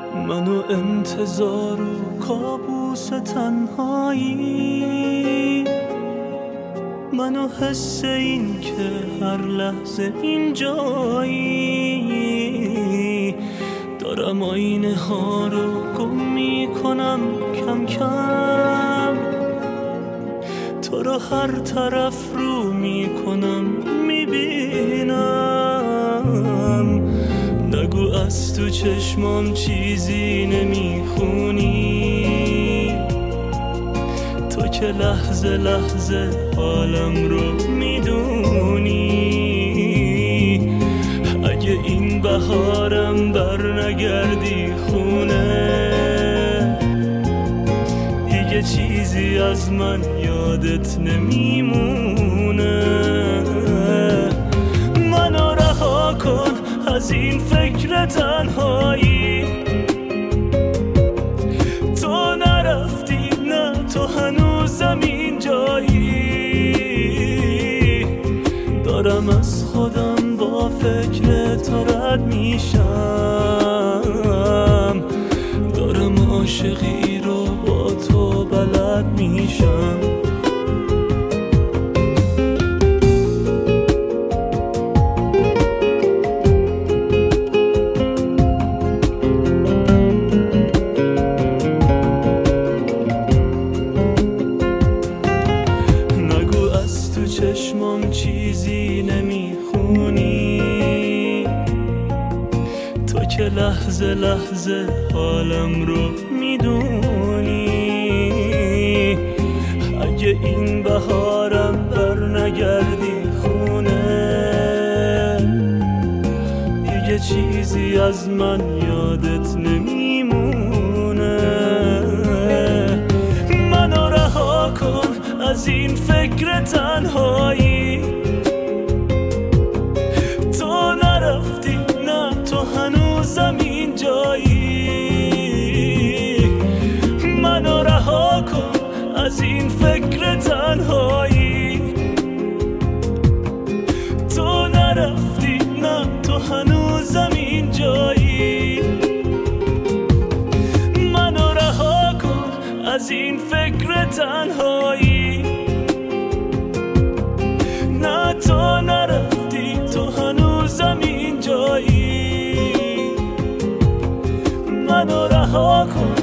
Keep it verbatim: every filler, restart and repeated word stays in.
منو انتظار و کابوس تنهایی، منو حس این که هر لحظه اینجایی. دارم آینه ها رو گم میکنم کم کم، تو رو هر طرف رو میکنم میبینم. نگو از تو چشمام چیزی نمیخونی، تو که لحظه لحظه حالم رو میدونی. اگه این بهارم بر نگردی خونه، دیگه چیزی از من یادت نمیمونه. منو رها کن از این فکر تنهایی، تو نرفتی نه تو هنوزم اینجایی. دارم از خودم با فکر تو رد میشم، دارم عاشقی رو با تو بلد میشم. چشمام چیزی نمیخونی، تو که لحظه لحظه حالم رو میدونی. اگه این بهارم بر نگردی خونه، دیگه چیزی از من یادت نمیمونه. منو رها کن از این فکر تنهایی، تو نرفتی نه تو هنوزم اینجایی. منو رها کن از این فکر تنهایی، تو نرفتی نه تو هنوزم اینجایی. منو رها کن از این فکر تنهایی، نه تو نرفتی تو هنوزم اینجایی. منو رها کن